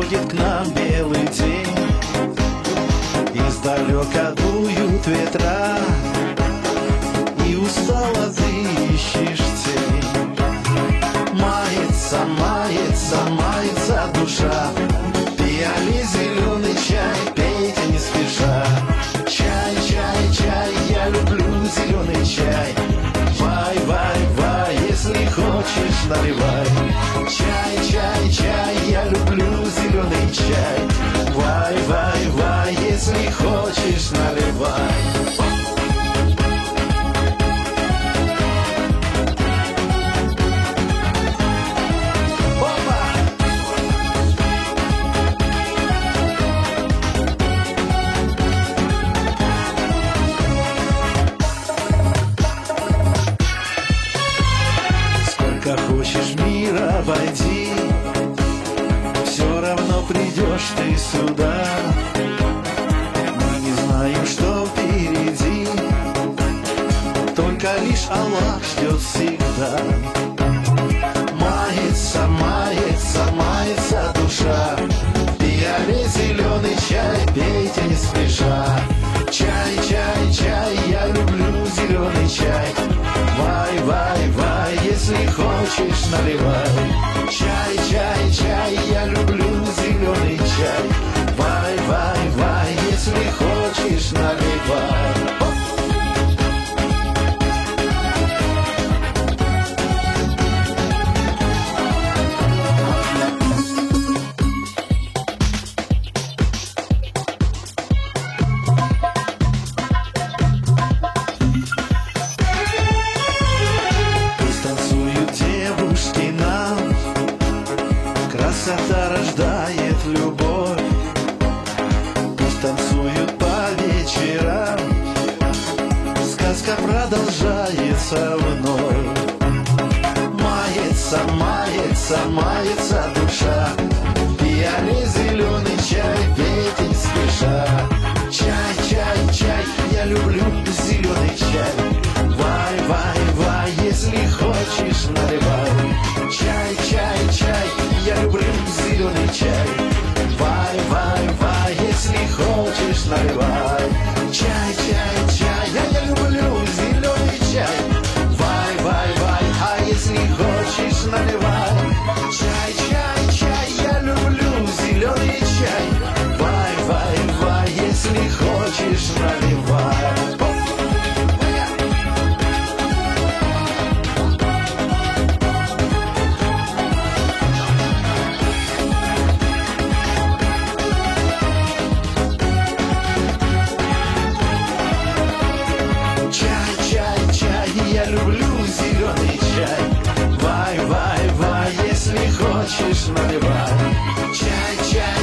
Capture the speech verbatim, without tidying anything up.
приходит к нам белый день, издалека дуют ветра, и устало ты ищешь тень. Мается, мается, мается душа, пьяли зеленый чай, пейте не спеша. Чай, чай, чай, я люблю зеленый чай. Вай, вай, вай, если хочешь, наливай. Чай, чай, чай, я люблю зеленый чай. Вай, вай, вай, если хочешь, наливай. Хочешь мира обойди, все равно придешь ты сюда. Мы не знаем, что впереди, только лишь Аллах ждет всегда. Мается, мается, мается душа, пьяли зеленый чай, пейте не спеша. Чай, чай, чай, я люблю зеленый чай. Вай, вай, вай, если хочешь, наливай. Чай, чай, чай, я люблю зеленый чай. Вай, вай, вай, если хочешь, наливай. Красота рождает любовь, пусть танцуют по вечерам, сказка продолжается вновь. Мается, мается, мается душа, пьяли зеленый чай, пейте не спеша. Чай, чай, чай, я люблю зеленый чай. Вай, вай, вай, если хочешь, наливай. Чай, чай, чай, я люблю зеленый чай. Вай, вай, вай, если хочешь, наливай. Чай, чай, чай, я, я люблю зеленый чай. Вай, вай, вай, а если хочешь, наливай. Чай, чай, чай, я люблю зеленый чай. Вай, вай, вай, если хочешь, наливай. Я люблю зеленый чай. Вай, вай, вай, если хочешь, наливай. Чай, чай,